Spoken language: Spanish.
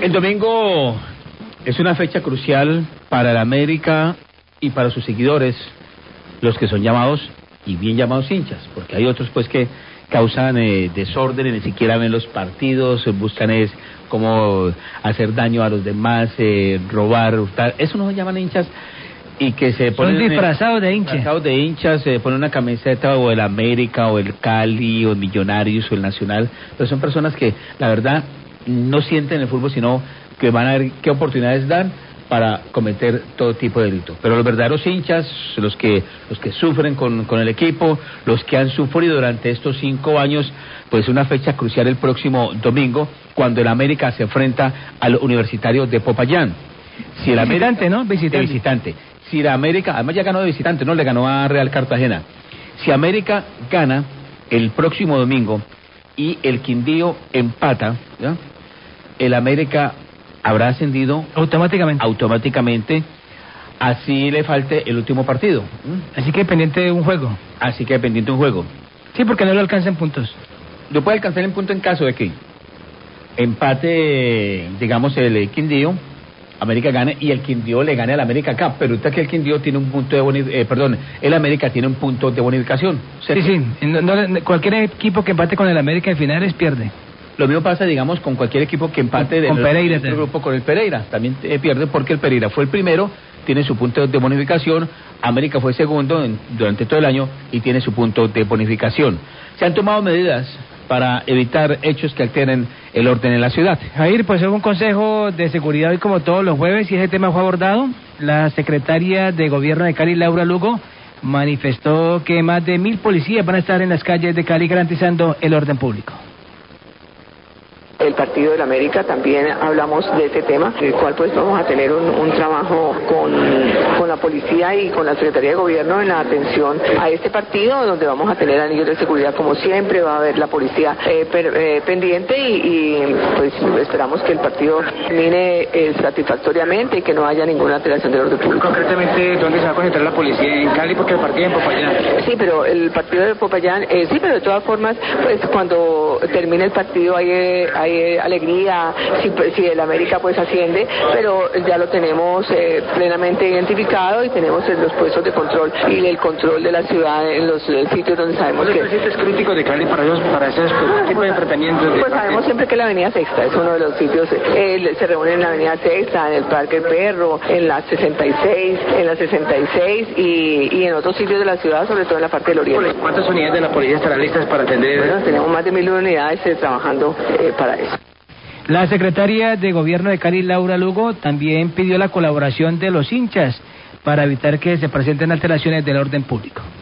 El domingo es una fecha crucial para el América y para sus seguidores, los que son llamados y bien llamados hinchas, porque hay otros pues que causan desorden y ni siquiera ven los partidos, buscan es cómo hacer daño a los demás, robar, hurtar. Eso no se llaman hinchas, y que se ponen disfrazados de hinchas. Disfrazados de hinchas, se ponen una camiseta o el América o el Cali o el Millonarios o el Nacional, pero son personas que la verdad no sienten el fútbol, sino que van a ver qué oportunidades dan para cometer todo tipo de delito. Pero los verdaderos hinchas, los que sufren con el equipo, los que han sufrido durante estos 5 años, pues una fecha crucial el próximo domingo, cuando el América se enfrenta al Universitario de Popayán. Si el visitante, América, ¿no? Visitante. Si la América, además ya ganó de visitante, no le ganó a Real Cartagena. Si América gana el próximo domingo y el Quindío empata, ¿ya? El América habrá ascendido automáticamente, así le falte el último partido. Así que pendiente de un juego. Sí, porque no lo alcanza en puntos. Lo puede alcanzar en punto en caso de que empate, digamos, el Quindío, América gane y el Quindío le gane al América acá, pero ahorita que el Quindío tiene un punto de el América tiene un punto de bonificación. Sí, cualquier equipo que empate con el América en finales pierde. Lo mismo pasa, digamos, con cualquier equipo que empate con Pereira, el grupo con el Pereira, también pierde porque el Pereira fue el primero, tiene su punto de bonificación, América fue segundo durante todo el año y tiene su punto de bonificación. Se han tomado medidas para evitar hechos que alteren el orden en la ciudad. Jair, pues hubo un consejo de seguridad hoy como todos los jueves y ese tema fue abordado. La secretaria de Gobierno de Cali, Laura Lugo, manifestó que más de 1.000 policías van a estar en las calles de Cali garantizando el orden público. El partido del América también hablamos de ese tema, el cual pues vamos a tener un trabajo con la policía y con la Secretaría de Gobierno en la atención a este partido, donde vamos a tener anillos de seguridad como siempre, va a haber la policía pendiente y pues esperamos que el partido termine satisfactoriamente y que no haya ninguna alteración del orden público. Concretamente, ¿dónde se va a concentrar la policía? ¿En Cali? Porque el partido en Popayán. Sí, pero el partido de Popayán, sí, pero de todas formas, pues cuando termine el partido hay alegría si el América pues asciende, pero ya lo tenemos plenamente identificado y tenemos los puestos de control y el control de la ciudad en los sitios donde sabemos que... ¿Es crítico de Cali para ese tipo de entretenimientos? Pues sabemos siempre que la Avenida Sexta es uno de los sitios, se reúnen en la Avenida Sexta, en el Parque El Perro, en la 66 y en otros sitios de la ciudad, sobre todo en la parte del oriente. ¿Cuántas unidades de la policía estarán listas para atender? Bueno, tenemos más de 1.000 unidades trabajando para eso. La secretaria de Gobierno de Cali, Laura Lugo, también pidió la colaboración de los hinchas para evitar que se presenten alteraciones del orden público.